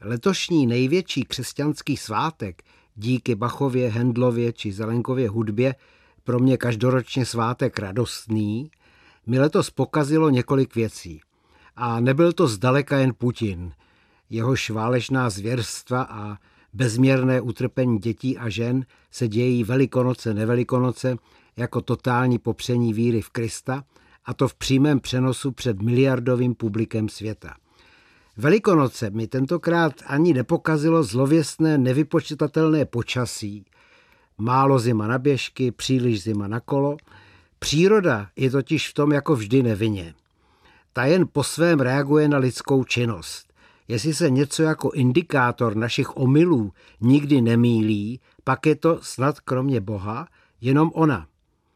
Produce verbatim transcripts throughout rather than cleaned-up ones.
Letošní největší křesťanský svátek, díky Bachově, Handlově či Zelenkově hudbě, pro mě každoročně svátek radostný, mi letos pokazilo několik věcí. A nebyl to zdaleka jen Putin. Jehož válečná zvěrstva a bezměrné utrpení dětí a žen se dějí velikonoce, nevelikonoce jako totální popření víry v Krista, a to v přímém přenosu před miliardovým publikem světa. Velikonoce mi tentokrát ani nepokazilo zlověstné nevypočitatelné počasí, málo zima na běžky, příliš zima na kolo. Příroda je totiž v tom jako vždy nevinně. Ta jen po svém reaguje na lidskou činnost. Jestli se něco jako indikátor našich omylů nikdy nemýlí, pak je to snad kromě Boha jenom ona.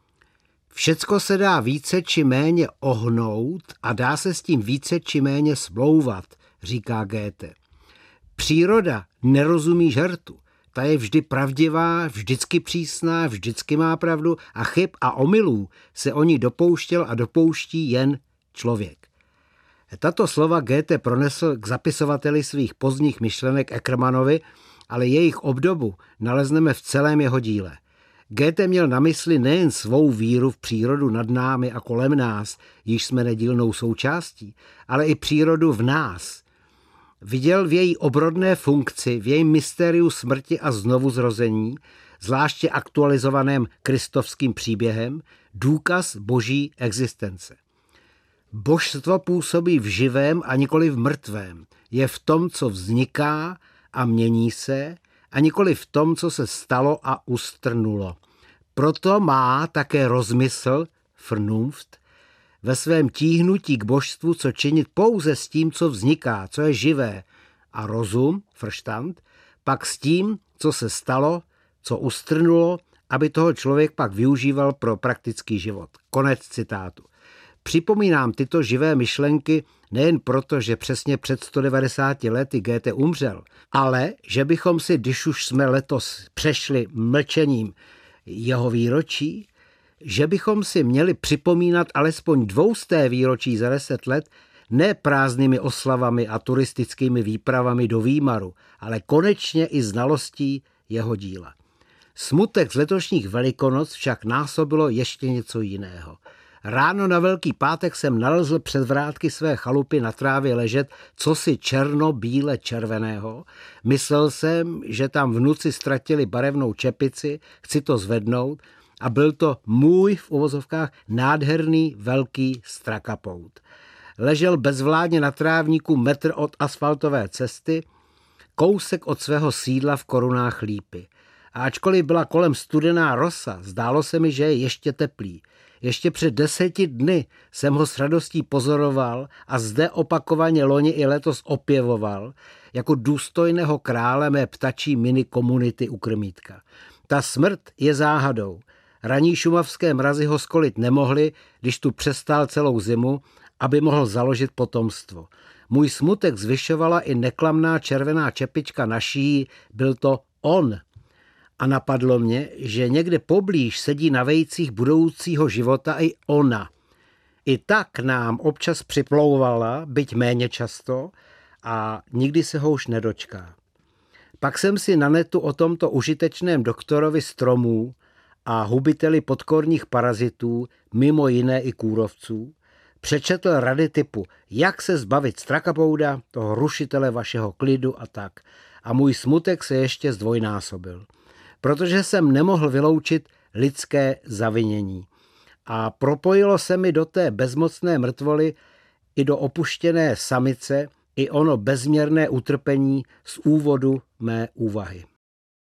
Všecko se dá více či méně ohnout a dá se s tím více či méně smlouvat, říká Goethe. Příroda nerozumí žertu. Ta je vždy pravdivá, vždycky přísná, vždycky má pravdu a chyb a omylů se o ní dopouštěl a dopouští jen člověk. Tato slova Goethe pronesl k zapisovateli svých pozdních myšlenek Eckermannovi, ale jejich obdobu nalezneme v celém jeho díle. Goethe měl na mysli nejen svou víru v přírodu nad námi a kolem nás, již jsme nedílnou součástí, ale i přírodu v nás. Viděl v její obrodné funkci, v jejím mystériu smrti a znovuzrození, zvláště aktualizovaném kristovským příběhem, důkaz boží existence. Božstvo působí v živém a nikoli v mrtvém. Je v tom, co vzniká a mění se, a nikoli v tom, co se stalo a ustrnulo. Proto má také rozmysl, Vernunft, ve svém tíhnutí k božstvu, co činit pouze s tím, co vzniká, co je živé, a rozum, Verstand, pak s tím, co se stalo, co ustrnulo, aby toho člověk pak využíval pro praktický život. Konec citátu. Připomínám tyto živé myšlenky nejen proto, že přesně před sto devadesáti lety Goethe umřel, ale že bychom si, když už jsme letos přešli mlčením jeho výročí, že bychom si měli připomínat alespoň dvousté výročí za deset let ne prázdnými oslavami a turistickými výpravami do Výmaru, ale konečně i znalostí jeho díla. Smutek z letošních Velikonoc však násobilo ještě něco jiného. Ráno na Velký pátek jsem nalezl před vrátky své chalupy na trávě ležet cosi černo-bíle červeného. Myslel jsem, že tam vnuci ztratili barevnou čepici, chci to zvednout, a byl to můj v uvozovkách nádherný velký strakapout. Ležel bezvládně na trávníku metr od asfaltové cesty, kousek od svého sídla v korunách lípy. A ačkoliv byla kolem studená rosa, zdálo se mi, že je ještě teplý. Ještě před deseti dny jsem ho s radostí pozoroval a zde opakovaně loni i letos opěvoval jako důstojného krále mé ptačí mini komunity u Krmítka. Ta smrt je záhadou. Raní šumavské mrazy ho skolit nemohli, když tu přestál celou zimu, aby mohl založit potomstvo. Můj smutek zvyšovala i neklamná červená čepička na šíji, byl to on. A napadlo mě, že někde poblíž sedí na vejcích budoucího života i ona. I tak nám občas připlouvala, byť méně často, a nikdy se ho už nedočká. Pak jsem si na netu o tomto užitečném doktorovi stromů a hubiteli podkorních parazitů, mimo jiné i kůrovců, přečetl rady typu, jak se zbavit strakapouda, toho rušitele vašeho klidu a tak. A můj smutek se ještě zdvojnásobil. Protože jsem nemohl vyloučit lidské zavinění. A propojilo se mi do té bezmocné mrtvoly i do opuštěné samice i ono bezměrné utrpení z úvodu mé úvahy.